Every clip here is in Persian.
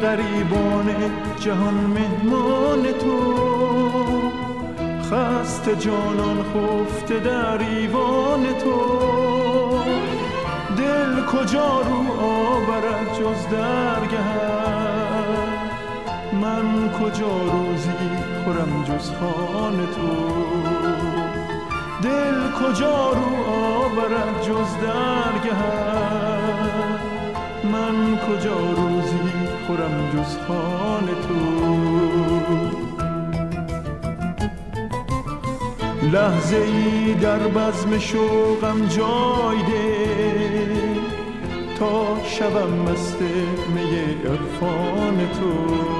غریبان جهان مهمان تو، خسته جانان خفته در ایوان تو. دل کجا رو آورد جز درگهت، من کجا روزی خورم جز خوان تو. دل کجا رو آورد جز درگهت، من کجا روزی خورم جز خوان تو. لحظه ای در بزم شوقم جای ده، تا شبم مست می عرفان تو.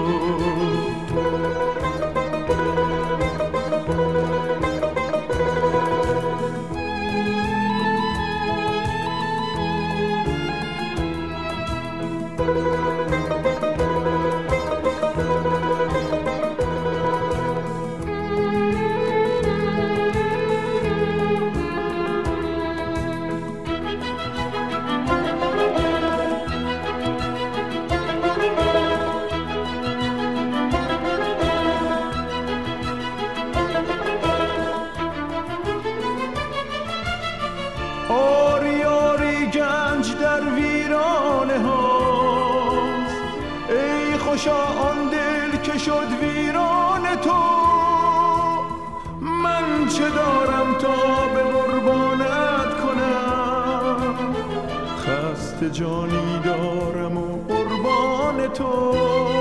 آری آری گنج در ویرانه هاست، ای خوشا آن دل که شد ویران تو. من چه دارم تا به قربانت کنم، خسته جانی دارم و قربان تو.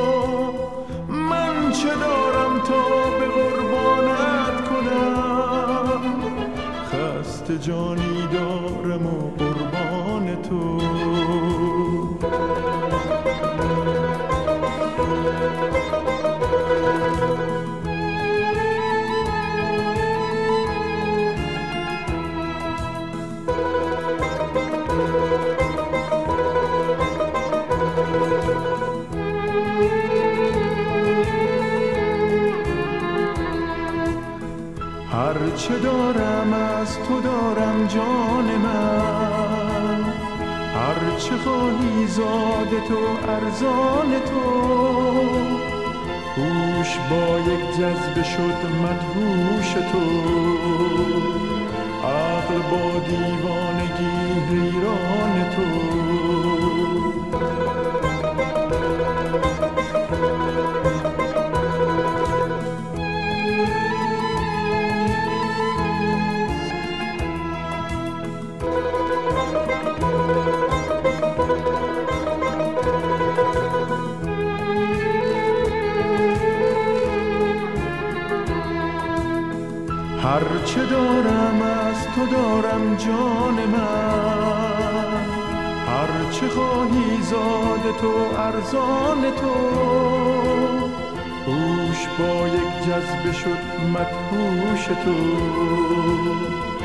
من چه دارم تا به قربانت کنم، خسته جانی دارم و قربان تو. هر چه دارم از تو دارم جان من، هر چه خواهی زاد تو ارزان تو. هوش با یک جذبه شد مدهوش تو، عقل با دیوانگی حیران تو. هر چه دارم از تو دارم جان من، هر چه خواهی زاد تو ارزان تو. هوش با یک جذبه شد مدهوش تو،